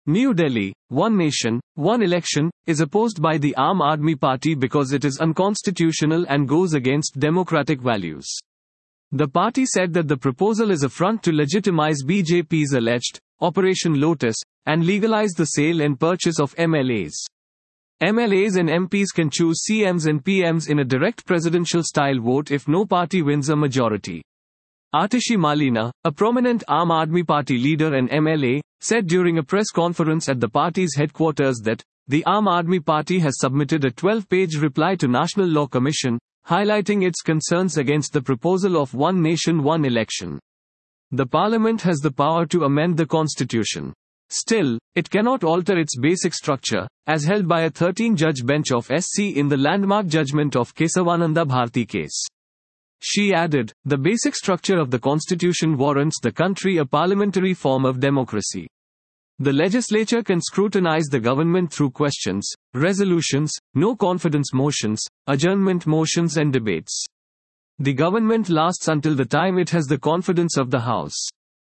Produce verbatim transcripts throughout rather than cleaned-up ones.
New Delhi, One Nation, One Election, is opposed by the Aam Aadmi Party because it is unconstitutional and goes against democratic values. The party said that the proposal is a front to legitimize B J P's alleged Operation Lotus and legalize the sale and purchase of M L As. M L As and M Ps can choose C Ms and P Ms in a direct presidential-style vote if no party wins a majority. Atishi Malina, a prominent Aam Aadmi Party leader and M L A, said during a press conference at the party's headquarters that the Aam Aadmi Party has submitted a twelve-page reply to National Law Commission, highlighting its concerns against the proposal of One Nation, One Election. The Parliament has the power to amend the constitution. Still, it cannot alter its basic structure, as held by a thirteen-judge bench of S C in the landmark judgment of Kesavananda Bharti case. She added, the basic structure of the constitution warrants the country a parliamentary form of democracy. The legislature can scrutinize the government through questions, resolutions, no confidence motions, adjournment motions and debates. The government lasts until the time it has the confidence of the House.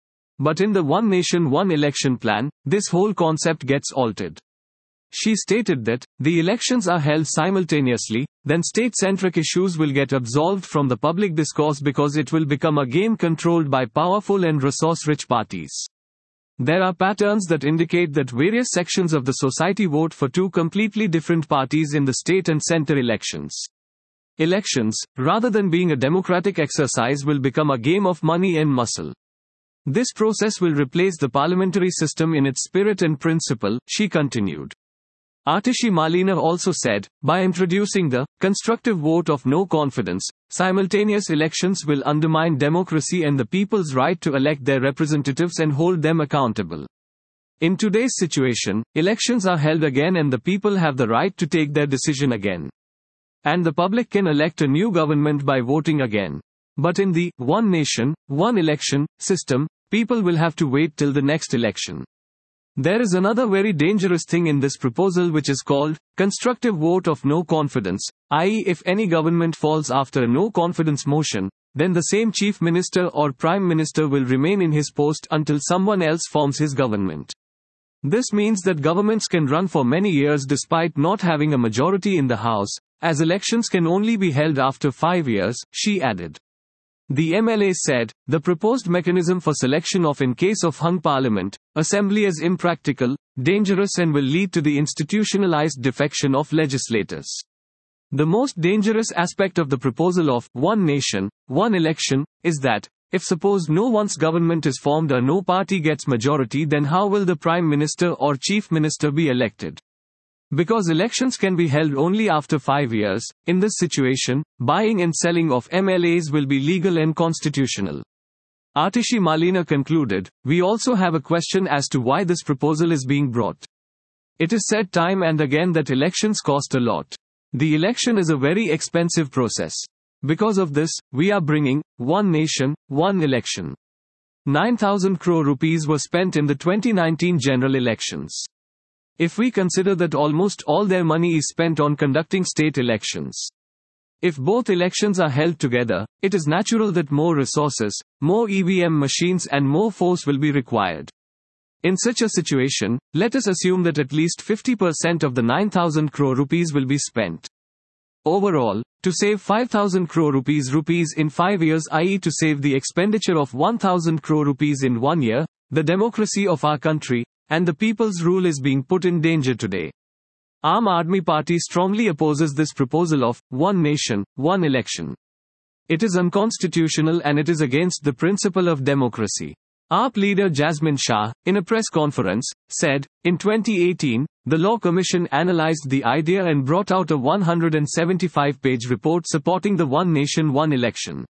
But in the One Nation, One Election plan, this whole concept gets altered. She stated that, the elections are held simultaneously, then state-centric issues will get absolved from the public discourse because it will become a game controlled by powerful and resource-rich parties. There are patterns that indicate that various sections of the society vote for two completely different parties in the state and center elections. Elections, rather than being a democratic exercise, will become a game of money and muscle. This process will replace the parliamentary system in its spirit and principle, she continued. Atishi Malina also said, by introducing the constructive vote of no confidence, simultaneous elections will undermine democracy and the people's right to elect their representatives and hold them accountable. In today's situation, elections are held again and the people have the right to take their decision again. And the public can elect a new government by voting again. But in the One Nation, One Election system, people will have to wait till the next election. There is another very dangerous thing in this proposal which is called constructive vote of no confidence, that is if any government falls after a no confidence motion, then the same chief minister or prime minister will remain in his post until someone else forms his government. This means that governments can run for many years despite not having a majority in the House, as elections can only be held after five years, she added. The M L A said, the proposed mechanism for selection of in case of hung parliament, assembly is impractical, dangerous and will lead to the institutionalized defection of legislators. The most dangerous aspect of the proposal of One Nation, One Election, is that, if suppose no one's government is formed or no party gets majority, then how will the Prime Minister or Chief Minister be elected? Because elections can be held only after five years, in this situation, buying and selling of M L As will be legal and constitutional. Atishi Malina concluded, we also have a question as to why this proposal is being brought. It is said time and again that elections cost a lot. The election is a very expensive process. Because of this, we are bringing One Nation, One Election. nine thousand crore rupees were spent in the twenty nineteen general elections. If we consider that almost all their money is spent on conducting state elections. If both elections are held together, it is natural that more resources, more E V M machines and more force will be required. In such a situation, let us assume that at least fifty percent of the nine thousand crore rupees will be spent. Overall, to save five thousand crore rupees rupees in five years, that is to save the expenditure of one thousand crore rupees in one year, the democracy of our country, and the people's rule is being put in danger today. Aam Aadmi Party strongly opposes this proposal of One Nation, One Election. It is unconstitutional and it is against the principle of democracy. A P leader Jasmine Shah, in a press conference, said, in twenty eighteen, the Law Commission analyzed the idea and brought out a one hundred seventy-five page report supporting the One Nation, One Election.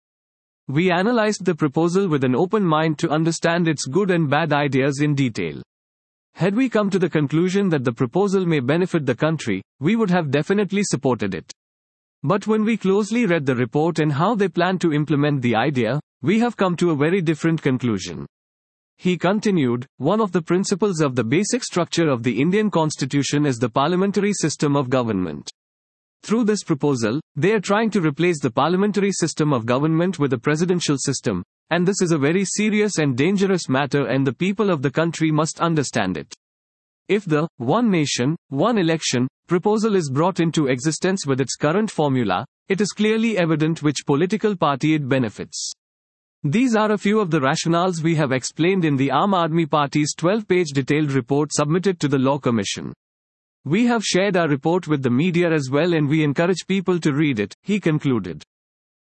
We analyzed the proposal with an open mind to understand its good and bad ideas in detail. Had we come to the conclusion that the proposal may benefit the country, we would have definitely supported it. But when we closely read the report and how they plan to implement the idea, we have come to a very different conclusion. He continued, one of the principles of the basic structure of the Indian Constitution is the parliamentary system of government. Through this proposal, they are trying to replace the parliamentary system of government with a presidential system, and this is a very serious and dangerous matter and the people of the country must understand it. If the One Nation, One Election proposal is brought into existence with its current formula, it is clearly evident which political party it benefits. These are a few of the rationales we have explained in the Aam Aadmi Party's twelve-page detailed report submitted to the Law Commission. We have shared our report with the media as well, and we encourage people to read it, he concluded.